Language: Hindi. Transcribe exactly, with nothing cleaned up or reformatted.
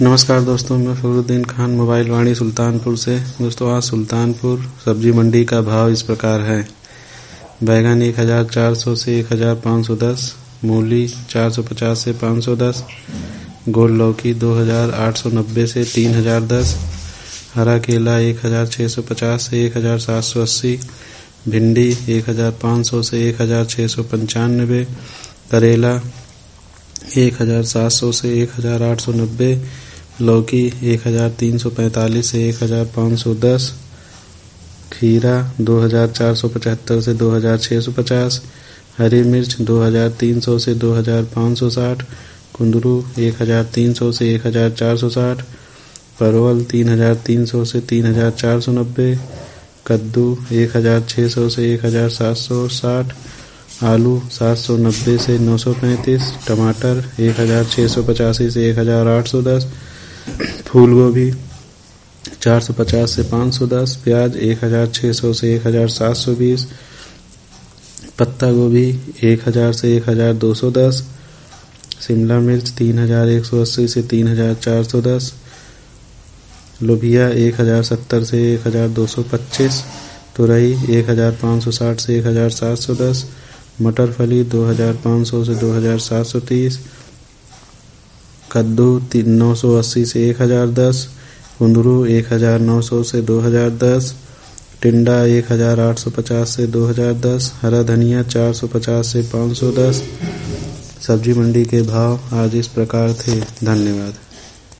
नमस्कार दोस्तों, मैं फखरुद्दीन खान मोबाइल वाणी सुल्तानपुर से। दोस्तों, आज सुल्तानपुर सब्जी मंडी का भाव इस प्रकार है। बैगन एक हज़ार चार सौ से एक हज़ार पाँच सौ दस, मूली चार सौ पचास से पाँच सौ दस, गोल लौकी दो हज़ार आठ सौ नब्बे से तीन हज़ार दस, हरा केला एक हज़ार छः सौ पचास से एक हज़ार सात सौ अस्सी, भिंडी एक हज़ार पाँच सौ से एक हज़ार छः सौ पंचानवे, करेला एक हज़ार सात सौ से एक हज़ार आठ सौ नब्बे, लौकी एक हज़ार तीन सौ पैंतालीस से एक हज़ार पाँच सौ दस, खीरा दो हज़ार चार सौ पचहत्तर से दो हज़ार छः सौ पचास, हरी मिर्च दो हज़ार तीन सौ से दो हज़ार पाँच सौ साठ, कुंदरू एक हज़ार तीन सौ से एक हज़ार चार सौ साठ, परवल तीन हज़ार तीन सौ से तीन हज़ार चार सौ नब्बे, कद्दू एक हज़ार छः सौ से एक हज़ार सात सौ साठ, आलू सात सौ नब्बे से नौ सौ पैंतीस, टमाटर एक हज़ार छः सौ पचासी से एक हज़ार आठ सौ दस, फूल गोभी चार सौ पचास से पाँच सौ दस, प्याज एक हज़ार छः सौ से एक हज़ार सात सौ बीस, पत्ता गोभी एक हज़ार से एक हज़ार दो सौ दस, शिमला मिर्च तीन हज़ार एक सौ अस्सी से तीन हज़ार चार सौ दस, लोबिया एक हज़ार सत्तर से एक हज़ार दो सौ पच्चीस, तुरई एक हज़ार पाँच सौ साठ से एक हज़ार सात सौ दस, मटर फली दो हज़ार पाँच सौ से दो हज़ार सात सौ तीस, कद्दू नौ सौ अस्सी से एक हज़ार दस, कुंदरू एक हज़ार नौ सौ से दो हज़ार दस, टिंडा एक हज़ार आठ सौ पचास से दो हज़ार दस, हरा धनिया चार सौ पचास से पाँच सौ दस। सब्जी मंडी के भाव आज इस प्रकार थे। धन्यवाद।